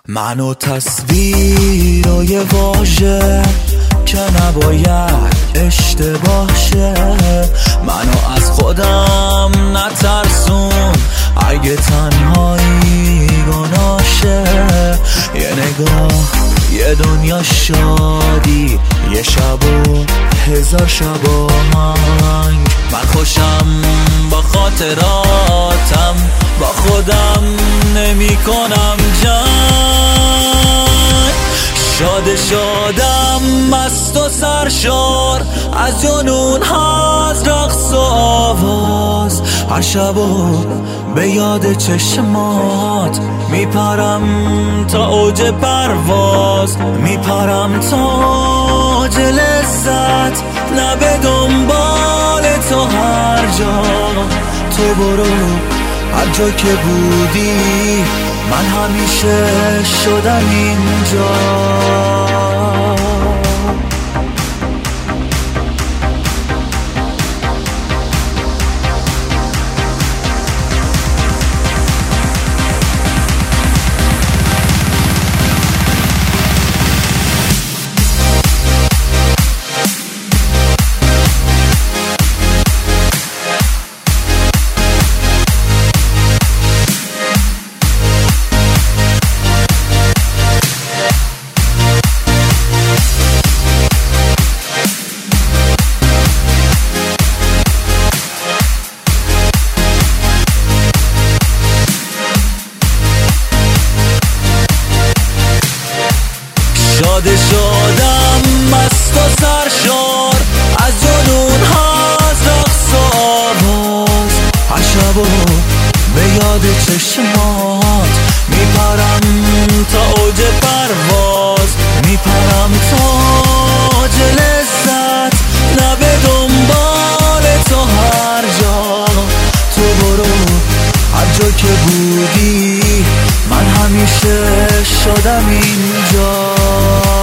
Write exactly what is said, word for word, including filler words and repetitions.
منو تصویرای واژه که نباید اشتباه شه، منو از خودم نترسون اگه تنهایی گناشه. یه نگاه، یه دنیا شادی، یه شب و هزار شب آهنگ. من خوشم با خاطراتم، با خودم نمی کنم جنگ. شاد شادم مست و سرشار از جنون ها، از رقص و آواز. هر شب و به یاد چشمات میپرم تا اوج پرواز، میپرم تا اوج لذت. نه به دنبال تو هر جا، تو برو هر جا که بودی، من همیشه شدم اینجا. شاد شادم مست و سرشار از جنون ها، از رقص و آواز. هر شب و به یاد چشمات میپرم تا اوج پرواز، میپرم تا اوج لذت. نه به دنبال تو هر جا، تو برو هر جا که بودی، من همیشه شدم اینجا.